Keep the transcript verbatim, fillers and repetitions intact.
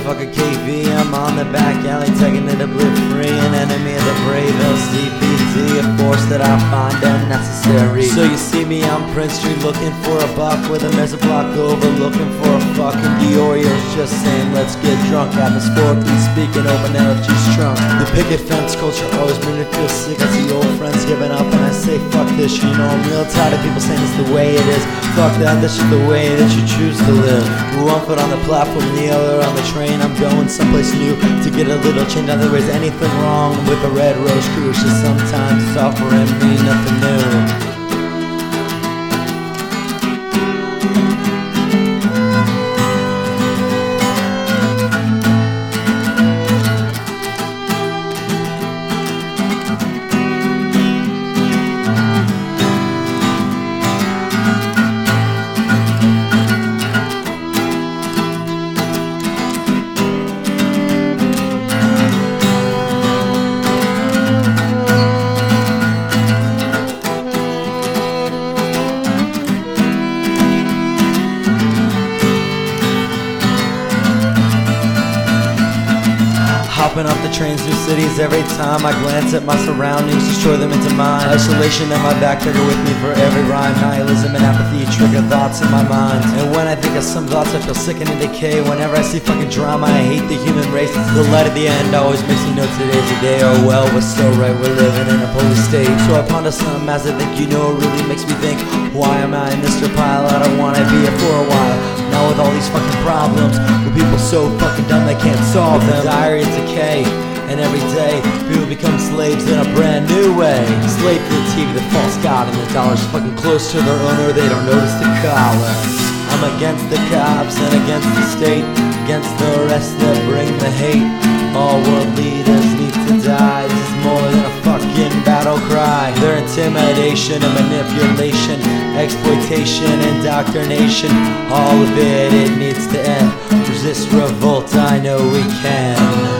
fucking K V. I'm on the back alley taking it a blip free. An enemy of the brave, L C P D, a force that I find unnecessary. So you see me on Prince Street looking for a buck with a mess a block over, looking for a fucking Diorio. Just saying let's get drunk, atmospherically speaking, open L F G's trunk. The picket fence culture always made me feel sick. I see old friends giving up and I say fuck this. You know I'm real tired of people saying it's the way it is. Fuck that, that's just the way that you choose to live. One foot on the platform and the other on the train. I'm going someplace new to get a little change. Not that there's anything wrong with the Red Rose crew. It's just sometimes it's offering me nothing new. Hopping off the trains, new cities every time I glance at my surroundings, destroy them into mine. Isolation in my backpack with me for every rhyme. Nihilism and apathy trigger thoughts in my mind. And when I think of some thoughts I feel sick and in decay. Whenever I see fucking drama I hate the human race. The light at the end always makes me know today's a day. Oh well, we're so right, we're living in a police state. So I ponder something as I think, you know, it really makes me think, why am I Mister Pilot? I don't wanna be here for a while. Now with all these fucking problems, with people so fucking dumb they can't solve them. The diary of decay, and every day people become slaves in a brand new way. Slave to the T V, the false god, and the dollar's fucking close to their owner, they don't notice the collar. I'm against the cops and against the state, against the rest that bring the hate. All world leaders need to die, this is more than a fucking battle cry. Their intimidation and manipulation, exploitation, indoctrination, all of it, it needs to end. Resist revolt, I know we can.